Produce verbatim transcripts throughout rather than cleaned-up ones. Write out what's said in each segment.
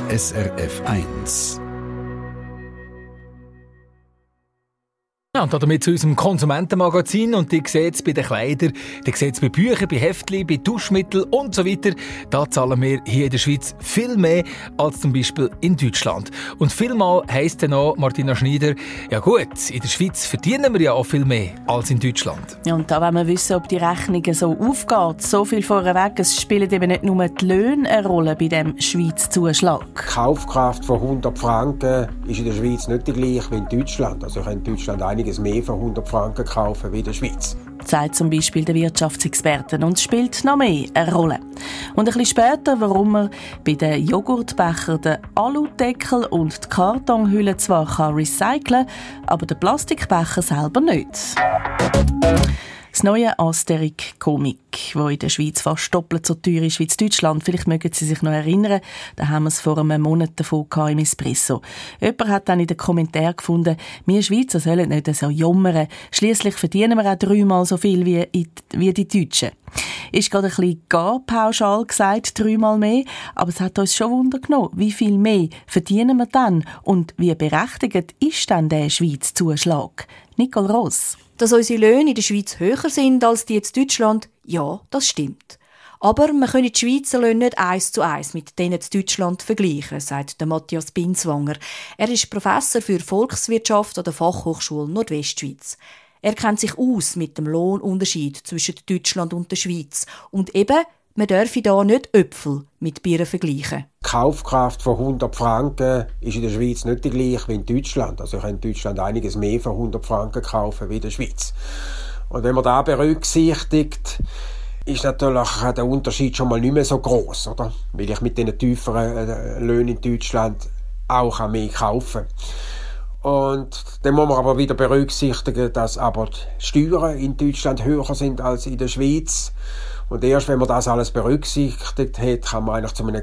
S R F eins. Ja, und damit zu unserem Konsumentenmagazin. Und die sieht es bei den Kleidern, die sieht es bei Büchern, bei Heftchen, bei Duschmitteln und so weiter. Da zahlen wir hier in der Schweiz viel mehr als zum Beispiel in Deutschland. Und vielmal heisst dann auch, Martina Schneider, ja gut, in der Schweiz verdienen wir ja auch viel mehr als in Deutschland. Ja, und da wollen wir wissen, ob die Rechnungen so aufgeht. So viel vorweg, es spielen eben nicht nur die Löhne eine Rolle bei diesem Schweiz-Zuschlag. Die Kaufkraft von hundert Franken ist in der Schweiz nicht die gleiche wie in Deutschland. Also ich habe in Deutschland einiges mehr von hundert Franken kaufen wie in der Schweiz. Sagt zum Beispiel der Wirtschaftsexperten, und es spielt noch mehr eine Rolle. Und ein bisschen später, warum man bei den Joghurtbechern den Aludeckel und die Kartonhülle zwar kann recyceln kann, aber den Plastikbecher selber nicht. Das neue Asterix-Comic, das in der Schweiz fast doppelt so teuer ist wie in Deutschland. Vielleicht mögen Sie sich noch erinnern, da haben wir es vor einem Monat davon im Espresso. Jemand hat dann in den Kommentaren gefunden, wir Schweizer sollen nicht so jammern. Schliesslich verdienen wir auch dreimal so viel wie, in, wie die Deutschen. Ist gerade ein bisschen gar pauschal gesagt, dreimal mehr, aber es hat uns schon Wunder genommen, wie viel mehr verdienen wir dann und wie berechtigt ist dann der Schweiz-Zuschlag? Nicole Ross. Dass unsere Löhne in der Schweiz höher sind als die in Deutschland, ja, das stimmt. Aber man kann die Schweizer Löhne nicht eins zu eins mit denen in Deutschland vergleichen, sagt der Matthias Binswanger. Er ist Professor für Volkswirtschaft an der Fachhochschule Nordwestschweiz. Er kennt sich aus mit dem Lohnunterschied zwischen Deutschland und der Schweiz. Und eben, man dürfe da nicht Äpfel mit Birnen vergleichen. Die Kaufkraft von hundert Franken ist in der Schweiz nicht die gleiche wie in Deutschland. Also ich kann in Deutschland einiges mehr von hundert Franken kaufen wie in der Schweiz. Und wenn man das berücksichtigt, ist natürlich der Unterschied schon mal nicht mehr so gross, oder? Weil ich mit diesen tieferen Löhnen in Deutschland auch mehr kaufen kann. Und dann muss man aber wieder berücksichtigen, dass aber die Steuern in Deutschland höher sind als in der Schweiz. Und erst wenn man das alles berücksichtigt hat, kann man eigentlich zu einem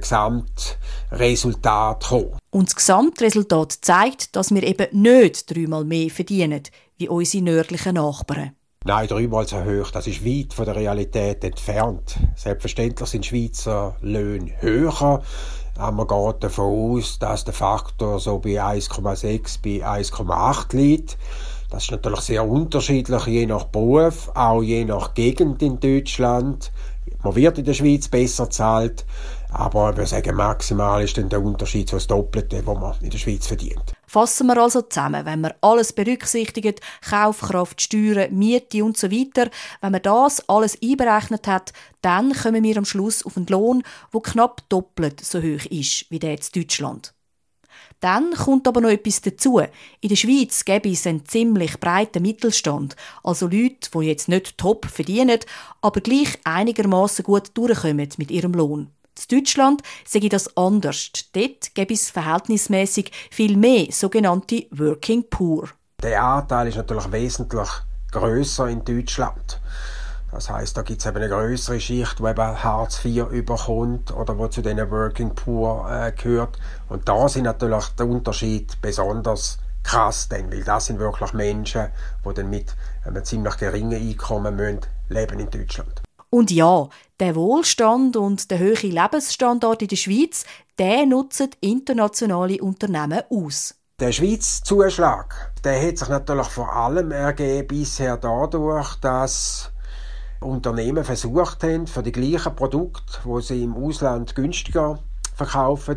Gesamtresultat kommen. Und das Gesamtresultat zeigt, dass wir eben nicht dreimal mehr verdienen wie unsere nördlichen Nachbarn. Nein, dreimal so hoch, das ist weit von der Realität entfernt. Selbstverständlich sind Schweizer Löhne höher. Man geht davon aus, dass der Faktor so bei eins Komma sechs, bei eins Komma acht liegt. Das ist natürlich sehr unterschiedlich, je nach Beruf, auch je nach Gegend in Deutschland. Man wird in der Schweiz besser bezahlt, aber ich würde sagen, maximal ist dann der Unterschied so das Doppelte, was man in der Schweiz verdient. Fassen wir also zusammen, wenn man alles berücksichtigt, Kaufkraft, Steuern, Miete und so weiter, wenn man das alles einberechnet hat, dann kommen wir am Schluss auf einen Lohn, der knapp doppelt so hoch ist wie der in Deutschland. Dann kommt aber noch etwas dazu. In der Schweiz gäbe es einen ziemlich breiten Mittelstand, also Leute, die jetzt nicht top verdienen, aber gleich einigermaßen gut durchkommen mit ihrem Lohn. In Deutschland sehe ich das anders. Dort gäbe es verhältnismäßig viel mehr sogenannte Working Poor. Der Anteil ist natürlich wesentlich grösser in Deutschland. Das heisst, da gibt es eben eine grössere Schicht, die eben Hartz vier überkommt oder die zu diesen Working Poor äh, gehört. Und da sind natürlich der Unterschied besonders krass, denn, weil das sind wirklich Menschen, die dann mit einem ziemlich geringen Einkommen müssen leben in Deutschland. Und ja, der Wohlstand und der hohe Lebensstandard in der Schweiz, der nutzen internationale Unternehmen aus. Der Schweiz-Zuschlag, der hat sich natürlich vor allem ergeben bisher dadurch, dass Unternehmen versucht haben, für die gleichen Produkte, die sie im Ausland günstiger verkaufen,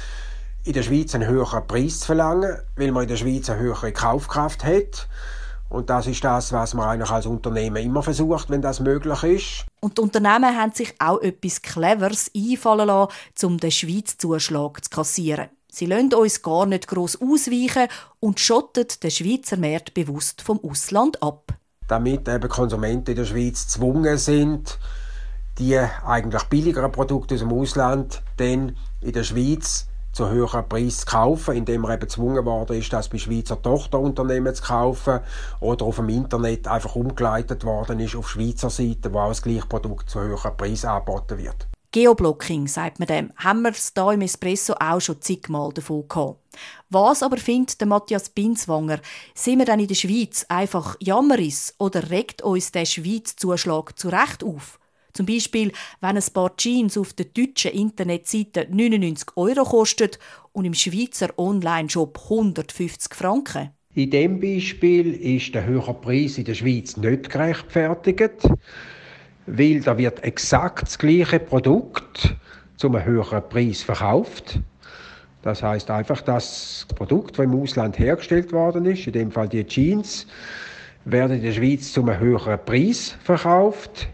in der Schweiz einen höheren Preis zu verlangen, weil man in der Schweiz eine höhere Kaufkraft hat. Und das ist das, was man eigentlich als Unternehmen immer versucht, wenn das möglich ist. Und die Unternehmen haben sich auch etwas Cleveres einfallen lassen, um den Schweiz-Zuschlag zu kassieren. Sie lassen uns gar nicht gross ausweichen und schotten den Schweizer Markt bewusst vom Ausland ab. Damit eben Konsumenten in der Schweiz gezwungen sind, die eigentlich billigeren Produkte aus dem Ausland dann in der Schweiz zu höheren Preis zu kaufen, indem er eben gezwungen worden ist, das bei Schweizer Tochterunternehmen zu kaufen oder auf dem Internet einfach umgeleitet worden ist auf Schweizer Seite, wo auch das gleiche Produkt zu höheren Preisen angeboten wird. Geoblocking, sagt man dem, haben wir es hier im Espresso auch schon zigmal davon gehabt. Was aber findet der Matthias Binswanger? Sind wir dann in der Schweiz einfach Jammeris oder regt uns der Schweiz-Zuschlag zu Recht auf? Zum Beispiel, wenn ein paar Jeans auf der deutschen Internetseite neunundneunzig Euro kostet und im Schweizer Online-Shop hundertfünfzig Franken. In diesem Beispiel ist der höhere Preis in der Schweiz nicht gerechtfertigt, weil da wird exakt das gleiche Produkt zu einem höheren Preis verkauft. Das heisst einfach, dass das Produkt, das im Ausland hergestellt worden ist, in dem Fall die Jeans, werden in der Schweiz zu einem höheren Preis verkauft.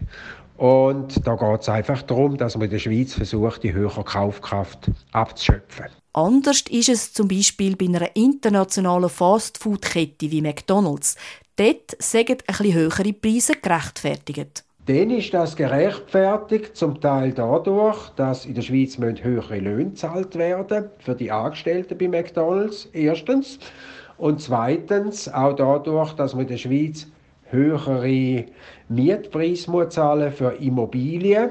Und da geht es einfach darum, dass man in der Schweiz versucht, die höhere Kaufkraft abzuschöpfen. Anders ist es zum Beispiel bei einer internationalen Fastfood-Kette wie McDonald's. Dort sind ein bisschen höhere Preise gerechtfertigt. Dann ist das gerechtfertigt, zum Teil dadurch, dass in der Schweiz höhere Löhne gezahlt werden für die Angestellten bei McDonald's, erstens. Und zweitens auch dadurch, dass man in der Schweiz höhere Mietpreise zahlen für Immobilien.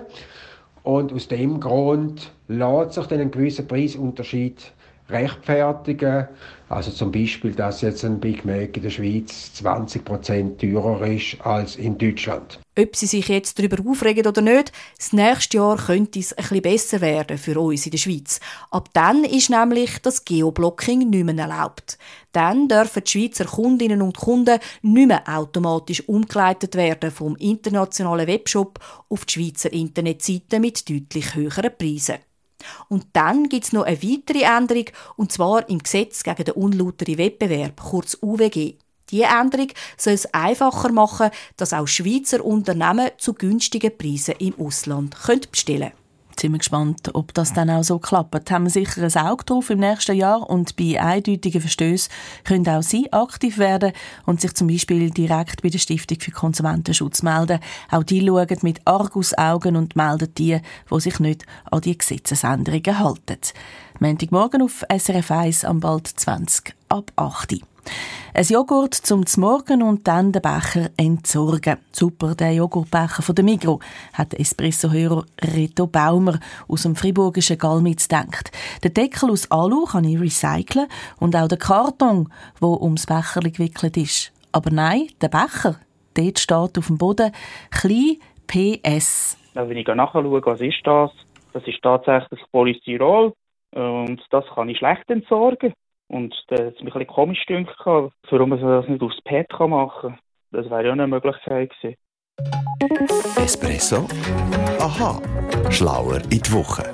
Und aus dem Grund lässt sich dann ein gewisser Preisunterschied rechtfertigen. Also zum Beispiel, dass jetzt ein Big Mac in der Schweiz zwanzig Prozent teurer ist als in Deutschland. Ob Sie sich jetzt darüber aufregen oder nicht, das nächste Jahr könnte es ein bisschen besser werden für uns in der Schweiz. Ab dann ist nämlich das Geoblocking nicht mehr erlaubt. Dann dürfen die Schweizer Kundinnen und Kunden nicht mehr automatisch umgeleitet werden vom internationalen Webshop auf die Schweizer Internetseite mit deutlich höheren Preisen. Und dann gibt es noch eine weitere Änderung, und zwar im Gesetz gegen den unlauteren Wettbewerb, kurz U W G. Diese Änderung soll es einfacher machen, dass auch Schweizer Unternehmen zu günstigen Preisen im Ausland bestellen können. Sind wir gespannt, ob das dann auch so klappt. Haben wir sicher ein Auge drauf im nächsten Jahr, und bei eindeutigen Verstößen können auch Sie aktiv werden und sich zum Beispiel direkt bei der Stiftung für Konsumentenschutz melden. Auch die schauen mit Argusaugen und melden die, die sich nicht an die Gesetzesänderungen halten. Montagmorgen auf S R F eins am bald zwanzig ab acht Uhr. Ein Joghurt zum Zmorgen und dann den Becher entsorgen. Super, der Joghurtbecher von der Migros, hat der Espresso-Hörer Reto Baumer aus dem friburgischen Galmitz gedacht. Der Deckel aus Alu kann ich recyceln und auch der Karton, der ums Becherli gewickelt ist. Aber nein, der Becher, dort steht auf dem Boden klein P S. Wenn ich nachschaue, was ist das? Das ist tatsächlich Polystyrol und das kann ich schlecht entsorgen. Und das hat mich ein bisschen komisch gedacht, warum man das nicht aufs P E T machen kann. Das wäre ja eine Möglichkeit gewesen. Espresso? Aha, schlauer in die Woche.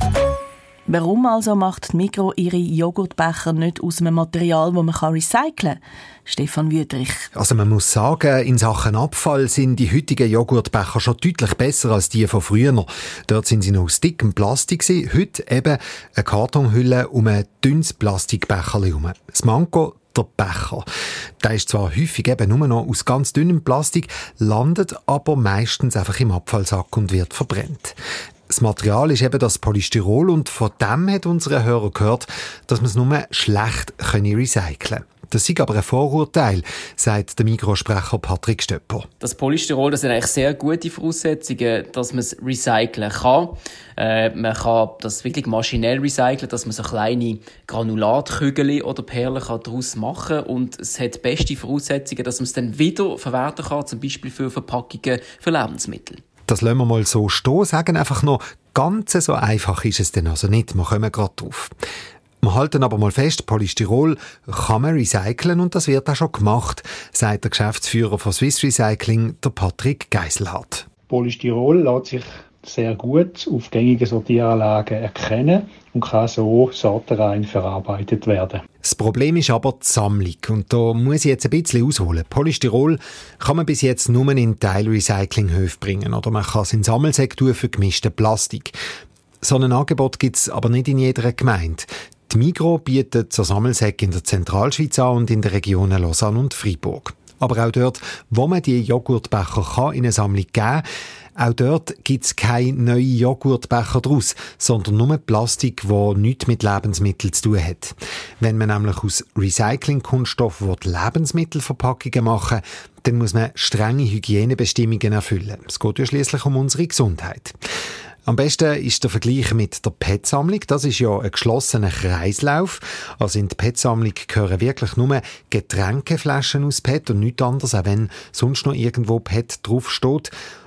Warum also macht die Migros ihre Joghurtbecher nicht aus einem Material, das man recyceln kann? Stefan Wüthrich. Also man muss sagen, in Sachen Abfall sind die heutigen Joghurtbecher schon deutlich besser als die von früher. Dort sind sie noch aus dickem Plastik. Heute eben eine Kartonhülle um ein dünnes Plastikbecher herum. Das Manko, der Becher. Der ist zwar häufig eben nur noch aus ganz dünnem Plastik, landet aber meistens einfach im Abfallsack und wird verbrennt. Das Material ist eben das Polystyrol und von dem hat unsere Hörer gehört, dass man es nur schlecht recyceln können. Das ist aber ein Vorurteil, sagt der Migros-Sprecher Patrick Stöpper. Das Polystyrol, das sind eigentlich sehr gute Voraussetzungen, dass man es recyceln kann. Äh, man kann das wirklich maschinell recyceln, dass man so kleine Granulatkügel oder Perlen daraus machen kann. Und es hat beste Voraussetzungen, dass man es dann wieder verwerten kann, zum Beispiel für Verpackungen für Lebensmittel. Das lassen wir mal so stehen, sagen einfach noch, ganz so einfach ist es denn also nicht. Wir kommen gerade drauf. Wir halten aber mal fest, Polystyrol kann man recyceln und das wird auch schon gemacht, sagt der Geschäftsführer von Swiss Recycling, der Patrick Geisselhardt. Polystyrol lässt sich sehr gut auf gängigen Sortieranlagen erkennen und kann so sortenrein verarbeitet werden. Das Problem ist aber die Sammlung. Und da muss ich jetzt ein bisschen ausholen. Polystyrol kann man bis jetzt nur in Teilrecyclinghöfe bringen oder man kann es in Sammelsäcke tun für gemischte Plastik. So ein Angebot gibt es aber nicht in jeder Gemeinde. Die Migros bietet so Sammelsäcke in der Zentralschweiz an und in den Regionen Lausanne und Freiburg. Aber auch dort, wo man die Joghurtbecher kann in eine Sammlung geben kann, auch dort gibt es keine neuen Joghurtbecher draus, sondern nur Plastik, das nichts mit Lebensmitteln zu tun hat. Wenn man nämlich aus Recyclingkunststoffen Lebensmittelverpackungen machen, dann muss man strenge Hygienebestimmungen erfüllen. Es geht ja schliesslich um unsere Gesundheit. Am besten ist der Vergleich mit der P E T-Sammlung. Das ist ja ein geschlossener Kreislauf. Also in die P E T-Sammlung gehören wirklich nur Getränkeflaschen aus P E T und nichts anderes, auch wenn sonst noch irgendwo P E T draufsteht.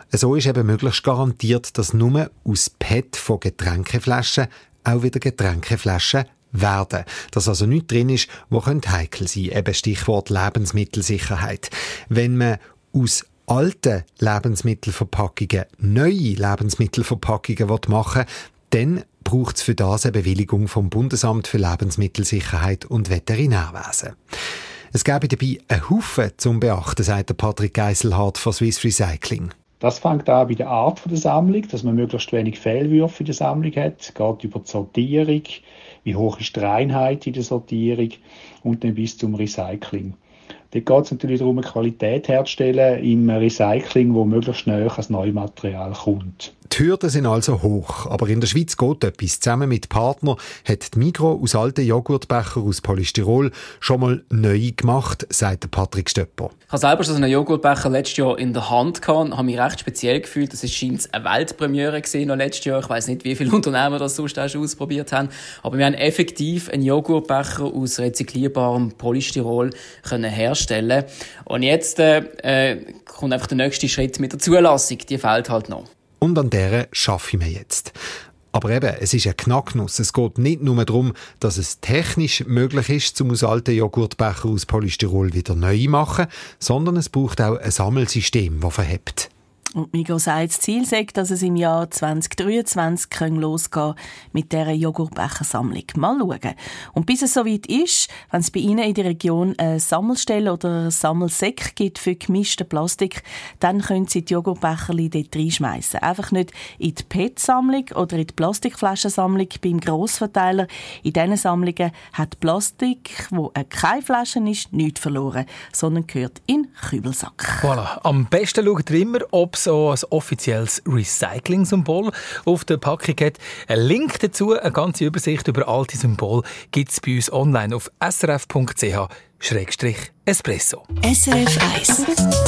So ist eben möglichst garantiert, dass nur aus P E T von Getränkeflaschen auch wieder Getränkeflaschen werden. Dass also nichts drin ist, was heikel sein könnte. Eben Stichwort Lebensmittelsicherheit. Wenn man aus alten Lebensmittelverpackungen neue Lebensmittelverpackungen machen will, dann braucht es für das eine Bewilligung vom Bundesamt für Lebensmittelsicherheit und Veterinärwesen. Es gäbe dabei einen Haufen zum Beachten, sagt Patrick Geisselhardt von Swiss Recycling. Das fängt an bei der Art der Sammlung, dass man möglichst wenig Fehlwürfe in der Sammlung hat. Es geht über die Sortierung, wie hoch ist die Reinheit in der Sortierung und dann bis zum Recycling. Dort geht es natürlich darum, eine Qualität herzustellen im Recycling, wo möglichst schnell ans Neumaterial kommt. Die Hürden sind also hoch, aber in der Schweiz geht etwas. Zusammen mit Partnern hat die Migros aus alten Joghurtbecher aus Polystyrol schon mal neu gemacht, sagt Patrick Stöpper. Ich habe selber schon so einen Joghurtbecher letztes Jahr in der Hand gehabt und habe mich recht speziell gefühlt. Das scheint eine Weltpremiere gewesen noch letztes Jahr. Ich weiss nicht, wie viele Unternehmen das sonst auch schon ausprobiert haben. Aber wir haben effektiv einen Joghurtbecher aus rezyklierbarem Polystyrol können herstellen. Und jetzt äh, kommt einfach der nächste Schritt mit der Zulassung. Die fehlt halt noch. Und an dieser arbeite ich mir jetzt. Aber eben, es ist ein Knacknuss. Es geht nicht nur darum, dass es technisch möglich ist, zum aus alten Joghurtbecher aus Polystyrol wieder neu zu machen, sondern es braucht auch ein Sammelsystem, das verhebt. Und Migros sagt, das Ziel sagt, dass es im Jahr zwanzig dreiundzwanzig losgehen mit dieser Joghurtbechersammlung. Mal schauen. Und bis es soweit ist, wenn es bei Ihnen in der Region eine Sammelstelle oder ein Sammelsäck gibt für gemischten Plastik, dann können Sie die Joghurtbecherli dort reinschmeissen. Einfach nicht in die P E T-Sammlung oder in die Plastikflaschensammlung beim Grossverteiler. In diesen Sammlungen hat Plastik, wo keine Flasche ist, nichts verloren, sondern gehört in den Kübelsack. Voilà. Am besten schaut ihr immer, ob so ein offizielles Recycling-Symbol auf der Packung hat. Ein Link dazu, eine ganze Übersicht über alte Symbole, gibt es bei uns online auf s r f punkt c h schrägstrich espresso. S R F eins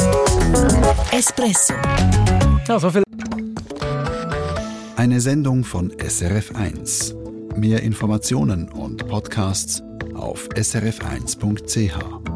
Espresso. Ja, so viel. Eine Sendung von S R F eins. Mehr Informationen und Podcasts auf s r f eins punkt c h.